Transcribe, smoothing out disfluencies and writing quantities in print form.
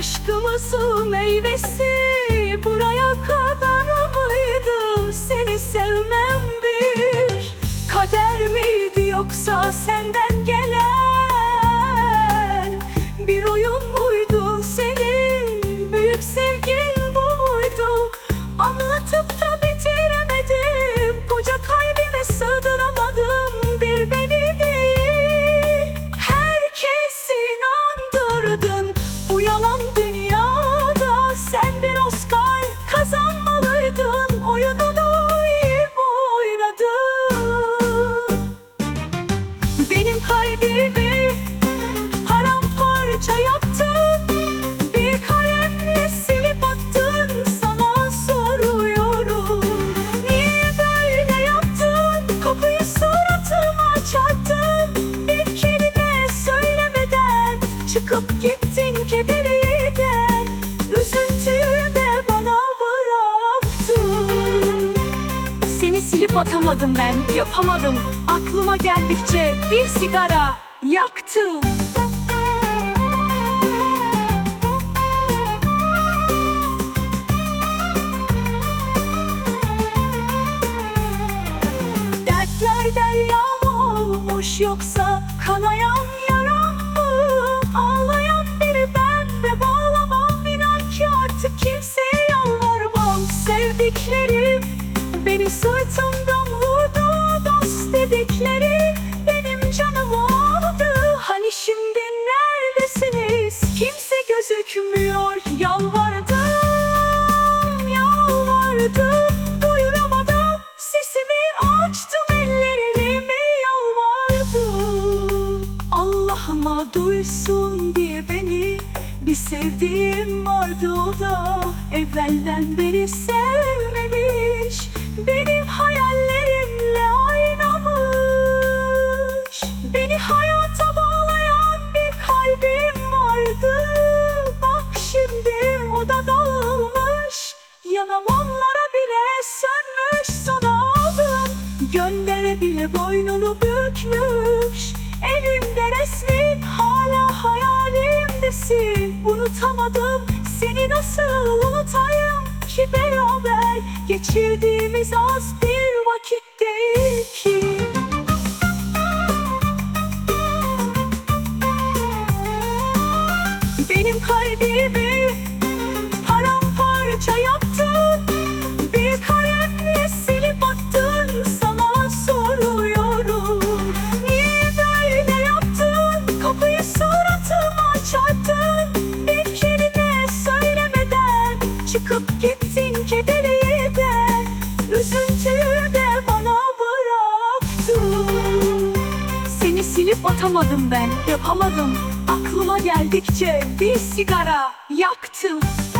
Aşkımızın meyvesi buraya kadar mıydı? Seni sevmem bir kader miydi, yoksa senden gelen bir oyun muydu? Senin büyük sevgin bu muydu? Anlatıp da bitiremedim, koca kalbime sığdıramadım bir beni değil. Herkesi inandırdın bu yalan dünyada, sen bir Oscar kazanmalıydın, oyununu iyi oynadın. Benim kalbimi paramparça yaptın, bir kalemle silip attın. Sana soruyorum, niye böyle yaptın? Kapıyı suratıma çarptın, bir kelime söylemeden çıkıp gittin kederiyden. Üzüntüyü de bana bıraktın. Seni silip atamadım ben, yapamadım. Aklıma geldikçe bir sigara yaktım. Dertler derya mı olmuş, yoksa kanayan yaram mı? Ağlayan biri ben ve bağlamam, inan ki artık kimseye yalvarmam. Sevdiklerim beni sırtımdan vurdu, dost dedikleri benim canımı aldı. Hani şimdi neredesiniz? Kimse gözükmüyor. Yalvardım, yalvardım, duyuramadım sesimi, açtım ellerimi, yalvardım. Allah'ıma duysun diye beni, bir sevdiğim vardı, o da evvelden beri sevmemiş. Benim hayallerimle oynamış. Beni hayata bağlayan bir kalbim vardı. Bak şimdi o da dağılmış. Yanam onlara bile sönmüş. Sana aldım, göndere bile boynunu bükmüş. Elimde resmin, hala hayalimdesin. Unutamadım seni, nasıl unutayım ki? Beraber geçirdiğimiz az bir vakit değil ki. Benim kalbimi paramparça yaptın, bir kalemle silip attın. Sana soruyorum, niye böyle yaptın? Kapıyı suratıma çarptın, bir kelime söylemeden çıkıp gittin kederiyden. Üzüntüyü de bana bıraktın. Seni silip atamadım ben, yapamadım. Aklıma geldikçe bir sigara yaktım.